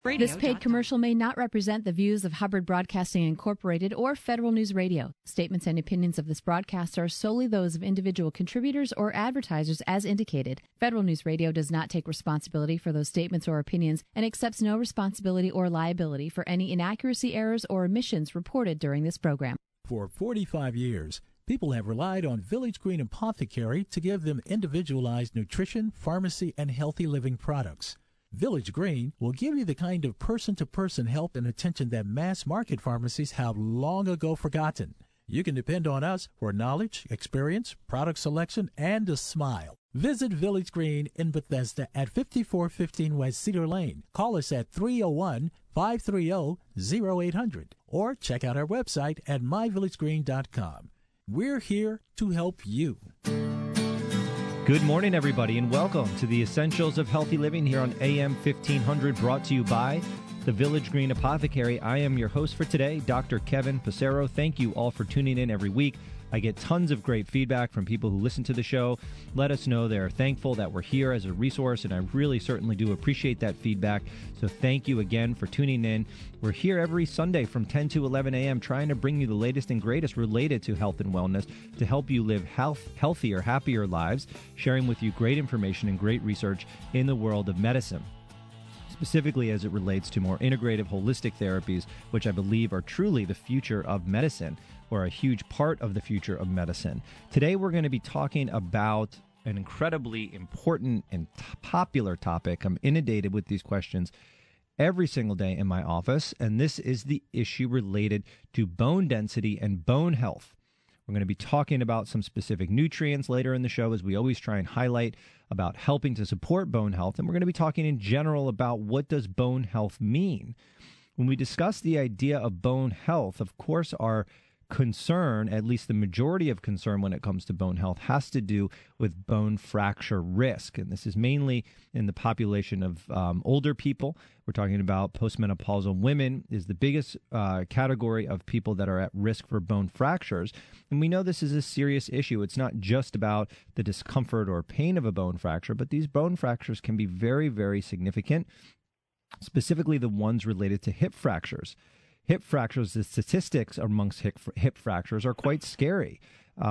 This paid commercial may not represent the views of Hubbard Broadcasting Incorporated or Federal News Radio. Statements and opinions of this broadcast are solely those of individual contributors or advertisers as indicated. Federal News Radio does not take responsibility for those statements or opinions and accepts no responsibility or liability for any inaccuracy, errors, or omissions reported during this program. For 45 years, people have relied on Village Green Apothecary to give them individualized nutrition, pharmacy, and healthy living products. Village Green will give you the kind of person-to-person help and attention that mass-market pharmacies have long ago forgotten. You can depend on us for knowledge, experience, product selection, and a smile. Visit Village Green in Bethesda at 5415 West Cedar Lane. Call us at 301-530-0800 or check out our website at myvillagegreen.com. We're here to help you. Good morning, everybody, and welcome to the Essentials of Healthy Living here on AM 1500, brought to you by the Village Green Apothecary. I am your host for today, Dr. Kevin Passero. Thank you all for tuning in every week. I get tons of great feedback from people who listen to the show. Let us know they're thankful that we're here as a resource, and I really certainly do appreciate that feedback. So thank you again for tuning in. We're here every Sunday from 10 to 11 a.m. trying to bring you the latest and greatest related to health and wellness to help you live healthier, happier lives, sharing with you great information and great research in the world of medicine, specifically as it relates to more integrative, holistic therapies, which I believe are truly the future of medicine, or a huge part of the future of medicine. Today, we're going to be talking about an incredibly important and popular topic. I'm inundated with these questions every single day in my office, and this is the issue related to bone density and bone health. We're going to be talking about some specific nutrients later in the show, as we always try and highlight about helping to support bone health. And we're going to be talking in general about what does bone health mean. When we discuss the idea of bone health, of course, our concern, at least the majority of concern when it comes to bone health, has to do with bone fracture risk. And this is mainly in the population of older people. We're talking about postmenopausal women is the biggest category of people that are at risk for bone fractures. And we know this is a serious issue. It's not just about the discomfort or pain of a bone fracture, but these bone fractures can be very, very significant, specifically the ones related to hip fractures. Hip fractures, the statistics amongst hip fractures are quite scary.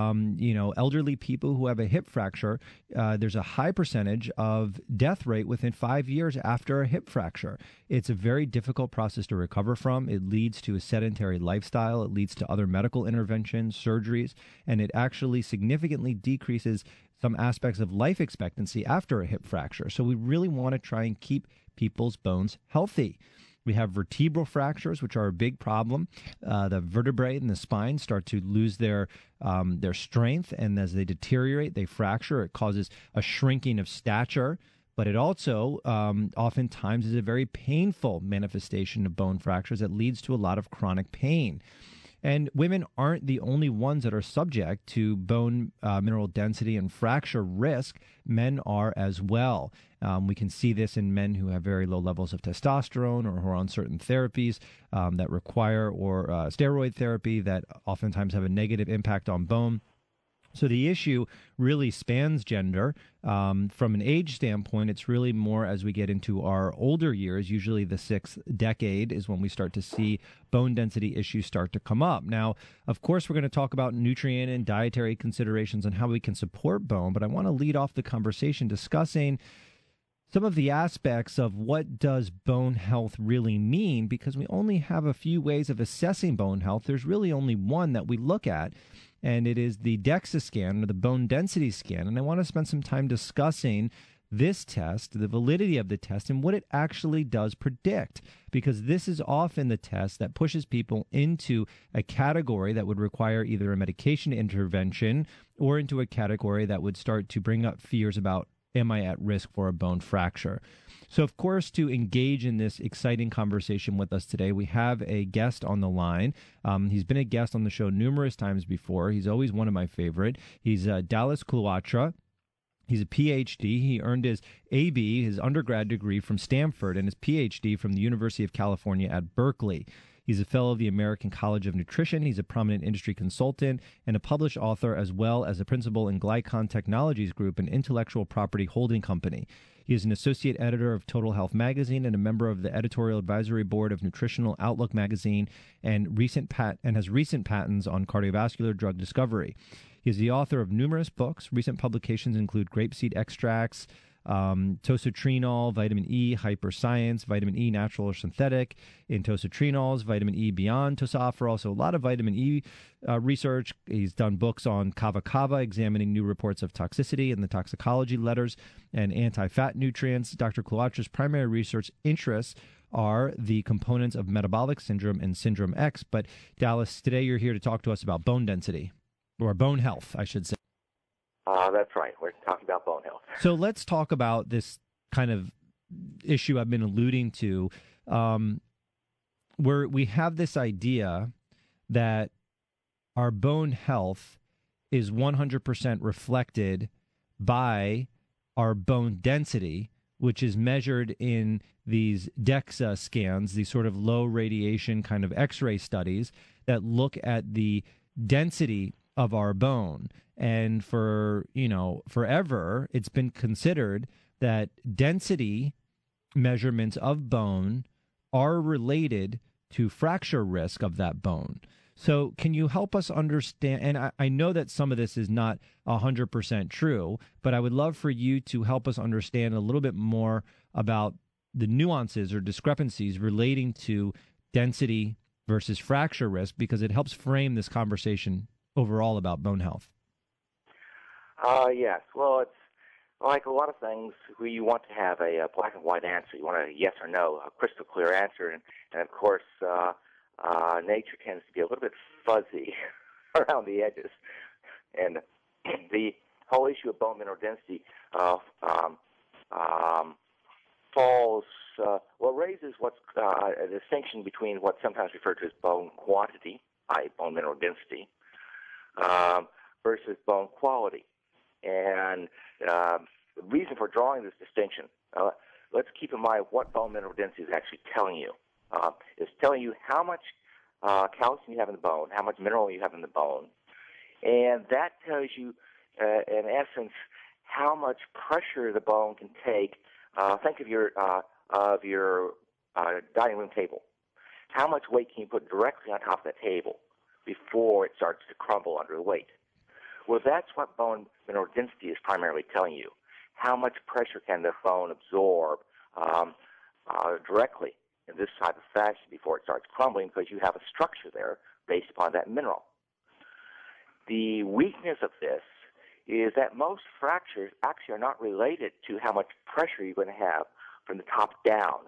Elderly people who have a hip fracture, there's a high percentage of death rate within 5 years after a hip fracture. It's a very difficult process to recover from. It leads to a sedentary lifestyle. It leads to other medical interventions, surgeries, and it actually significantly decreases some aspects of life expectancy after a hip fracture. So we really want to try and keep people's bones healthy. We have vertebral fractures, which are a big problem. The vertebrae in the spine start to lose their strength, and as they deteriorate, they fracture. It causes a shrinking of stature, but it also oftentimes is a very painful manifestation of bone fractures that leads to a lot of chronic pain. And women aren't the only ones that are subject to bone mineral density and fracture risk. Men are as well. We can see this in men who have very low levels of testosterone or who are on certain therapies that require or steroid therapy that oftentimes have a negative impact on bone. So the issue really spans gender. From an age standpoint, it's really more as we get into our older years. Usually the sixth decade is when we start to see bone density issues start to come up. Now, of course, we're going to talk about nutrient and dietary considerations and how we can support bone, but I want to lead off the conversation discussing some of the aspects of what does bone health really mean, because we only have a few ways of assessing bone health. There's really only one that we look at, and it is the DEXA scan, or the bone density scan. And I want to spend some time discussing this test, the validity of the test, and what it actually does predict, because this is often the test that pushes people into a category that would require either a medication intervention or into a category that would start to bring up fears about, am I at risk for a bone fracture? So, of course, to engage in this exciting conversation with us today, we have a guest on the line. He's been a guest on the show numerous times before. He's always one of my favorite. He's Dallas Kluatra. He's a PhD. He earned his AB, his undergrad degree, from Stanford, and his PhD from the University of California at Berkeley. He's a fellow of the American College of Nutrition. He's a prominent industry consultant and a published author, as well as a principal in Glycon Technologies Group, an intellectual property holding company. He is an associate editor of Total Health Magazine and a member of the editorial advisory board of Nutritional Outlook Magazine and has recent patents on cardiovascular drug discovery. He is the author of numerous books. Recent publications include Grapeseed Extracts, Tosotrenol, Vitamin E, Hyperscience, Vitamin E, Natural or Synthetic, in Tosotrenols, Vitamin E Beyond Tocopherol. So a lot of vitamin E research. He's done books on Kava Kava, examining new reports of toxicity in the toxicology letters and anti-fat nutrients. Dr. Kluatra's primary research interests are the components of metabolic syndrome and syndrome X. But Dallas, today you're here to talk to us about bone density, or bone health, I should say. That's right. We're talking about bone health. So let's talk about this kind of issue I've been alluding to, where we have this idea that our bone health is 100% reflected by our bone density, which is measured in these DEXA scans, these sort of low radiation kind of X-ray studies that look at the density of our bone. And for, forever, it's been considered that density measurements of bone are related to fracture risk of that bone. So can you help us understand, and I know that some of this is not 100% true, but I would love for you to help us understand a little bit more about the nuances or discrepancies relating to density versus fracture risk, because it helps frame this conversation overall about bone health. Yes. Well, it's like a lot of things where you want to have a black and white answer. You want a yes or no, a crystal clear answer. And of course, nature tends to be a little bit fuzzy around the edges. And the whole issue of bone mineral density raises what's a distinction between what's sometimes referred to as bone quantity, i.e. bone mineral density, versus bone quality. And the reason for drawing this distinction, let's keep in mind what bone mineral density is actually telling you. It's telling you how much calcium you have in the bone, how much mineral you have in the bone, and that tells you, in essence, how much pressure the bone can take. Think of your dining room table. How much weight can you put directly on top of that table before it starts to crumble under the weight? Well, that's what bone mineral density is primarily telling you. How much pressure can the bone absorb directly in this type of fashion before it starts crumbling, because you have a structure there based upon that mineral. The weakness of this is that most fractures actually are not related to how much pressure you're going to have from the top down,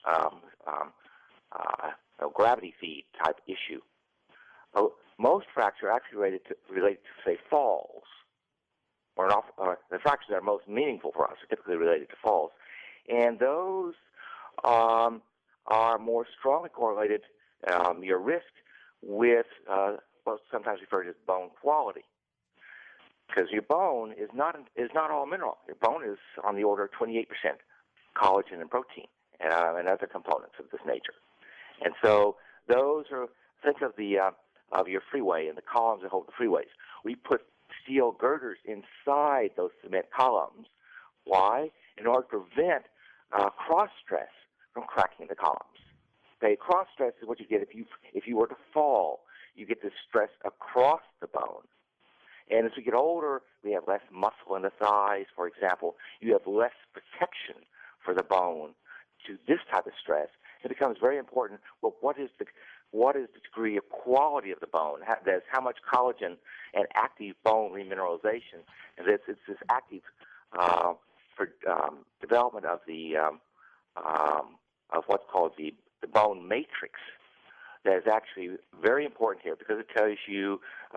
gravity feed type issue. Most fractures are actually related to, say, falls, or the fractures that are most meaningful for us are typically related to falls, and those are more strongly correlated, your risk, with what's sometimes referred to as bone quality, because your bone is not all mineral. Your bone is on the order of 28% collagen and protein and other components of this nature, and so those are. Think of of your freeway and the columns that hold the freeways. We put steel girders inside those cement columns. Why? In order to prevent cross stress from cracking the columns. Okay, cross stress is what you get if you were to fall. You get this stress across the bone. And as we get older, we have less muscle in the thighs, for example. You have less protection for the bone to this type of stress. It becomes very important. Well, what is the degree of quality of the bone? There's how much collagen and active bone remineralization. And it's this active for development of the of what's called the bone matrix that is actually very important here, because it tells you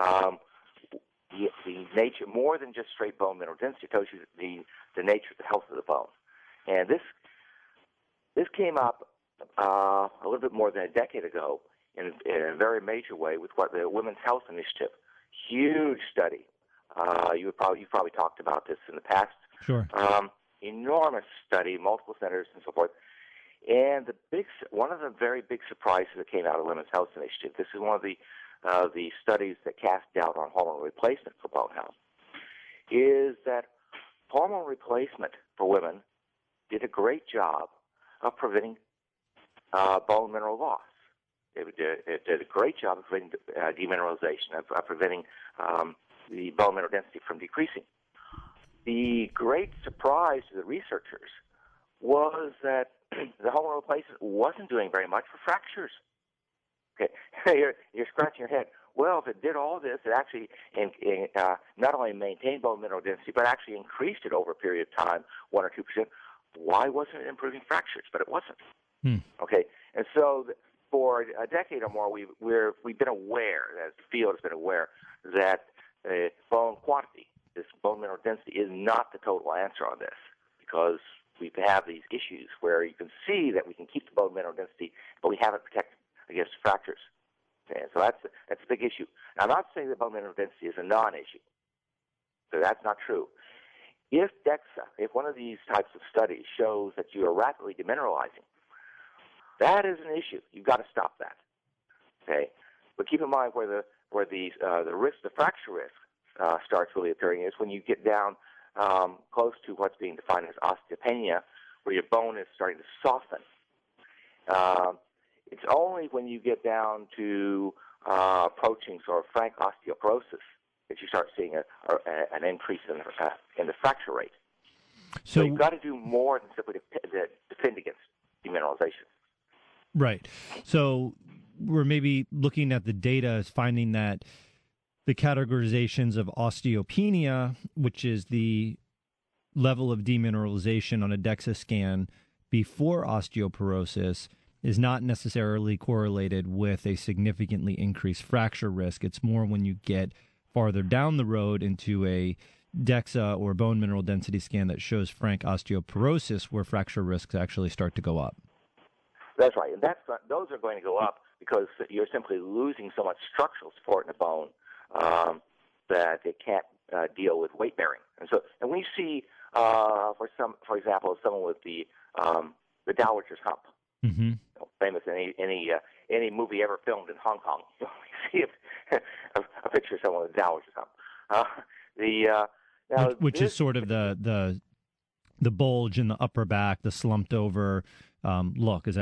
the nature, more than just straight bone mineral density. It tells you the nature of the health of the bone. And this came up a little bit more than a decade ago in a very major way with what the Women's Health Initiative, huge study. You've probably talked about this in the past. Sure. Enormous study, multiple centers and so forth. And one of the very big surprises that came out of the Women's Health Initiative, this is one of the studies that cast doubt on hormone replacement for bone health, is that hormone replacement for women did a great job of preventing bone mineral loss. It did a great job of preventing demineralization, of preventing the bone mineral density from decreasing. The great surprise to the researchers was that the hormone replacement wasn't doing very much for fractures. Okay, you're scratching your head. Well, if it did all this, it actually not only maintained bone mineral density, but actually increased it over a period of time, 1 or 2%. Why wasn't it improving fractures? But it wasn't. Okay, and so for a decade or more, we've been aware, as the field has been aware, that bone quantity, this bone mineral density, is not the total answer on this, because we have these issues where you can see that we can keep the bone mineral density, but we haven't protected against fractures. Okay, so that's a big issue. Now, I'm not saying that bone mineral density is a non-issue. So that's not true. If DEXA, if one of these types of studies shows that you are rapidly demineralizing, that is an issue. You've got to stop that. Okay, but keep in mind where the risk, the fracture risk, starts really appearing is when you get down close to what's being defined as osteopenia, where your bone is starting to soften. It's only when you get down to approaching sort of frank osteoporosis that you start seeing an increase in the fracture rate. So you've got to do more than simply defend against demineralization. Right. So we're maybe looking at the data as finding that the categorizations of osteopenia, which is the level of demineralization on a DEXA scan before osteoporosis, is not necessarily correlated with a significantly increased fracture risk. It's more when you get farther down the road into a DEXA or bone mineral density scan that shows frank osteoporosis where fracture risks actually start to go up. That's right. And those are going to go up because you're simply losing so much structural support in the bone that it can't deal with weight bearing. And we see, for example, someone with the Dowager's hump, famous in any movie ever filmed in Hong Kong. You see a picture of someone with Dowager's hump. Which is sort of the bulge in the upper back, the slumped over look. Is